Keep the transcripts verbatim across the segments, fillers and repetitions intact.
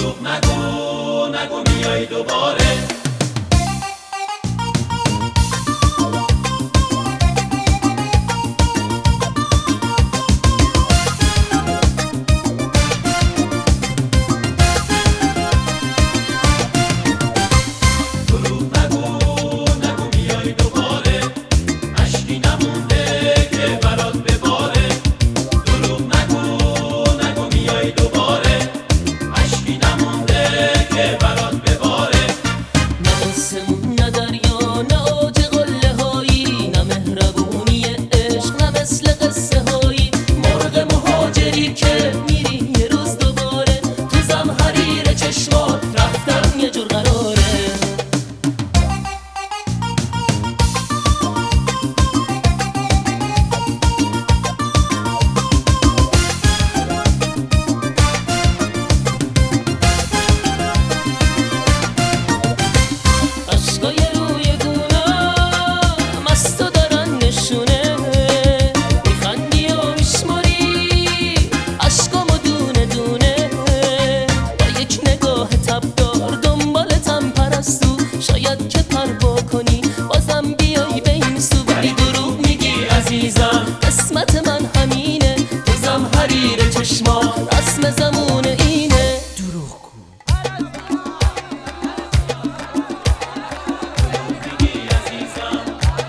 دروغ نگو نگو میای دوباره. قسمت من همینه، توزم حریر چشما، رسم زمون اینه. دروغ گو میگی عزیزم.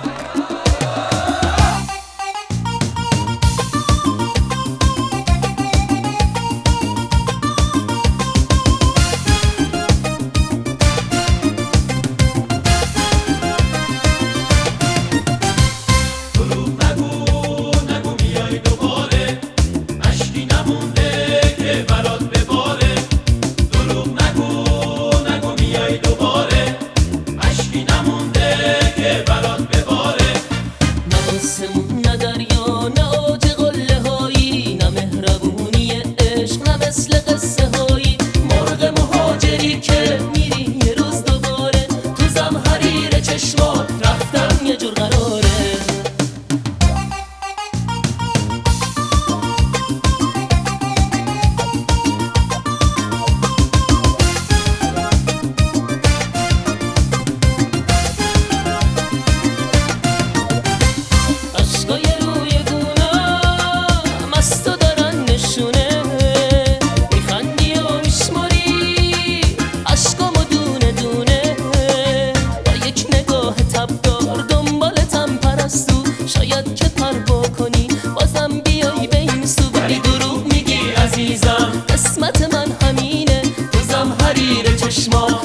مثل قصه هایی مرغ مهاجری که میری یه روز دوباره، تو زمحریر چشمات رفتن یه جور قراره. عشقای روی گونا مستو دارن نشونه، شاید که پروا کنی بازم بیای به این سو. ولی دروغ میگی عزیزم، قسمت من همینه، تو زمحریر چشما،